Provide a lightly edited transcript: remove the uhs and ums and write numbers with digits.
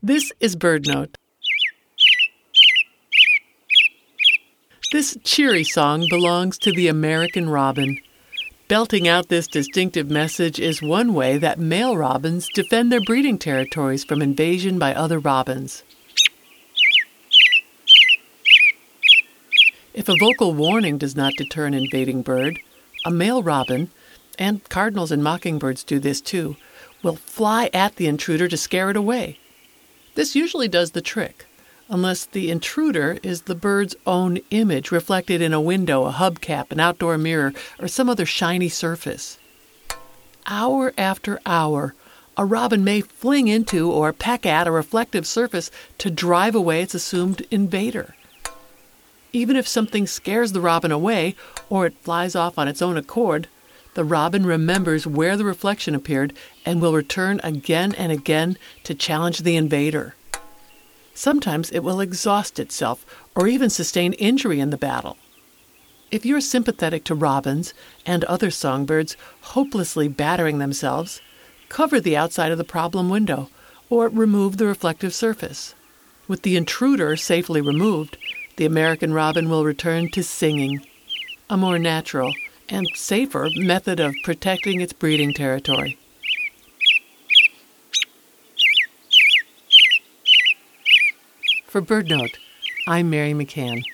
This is BirdNote. This cheery song belongs to the American robin. Belting out this distinctive message is one way that male robins defend their breeding territories from invasion by other robins. If a vocal warning does not deter an invading bird, a male robin, and cardinals and mockingbirds do this too, will fly at the intruder to scare it away. This usually does the trick, unless the intruder is the bird's own image reflected in a window, a hubcap, an outdoor mirror, or some other shiny surface. Hour after hour, a robin may fling into or peck at a reflective surface to drive away its assumed invader. Even if something scares the robin away, or it flies off on its own accord, the robin remembers where the reflection appeared and will return again and again to challenge the invader. Sometimes it will exhaust itself or even sustain injury in the battle. If you're sympathetic to robins and other songbirds hopelessly battering themselves, cover the outside of the problem window or remove the reflective surface. With the intruder safely removed, the American robin will return to singing, a more natural and safer method of protecting its breeding territory. For BirdNote, I'm Mary McCann.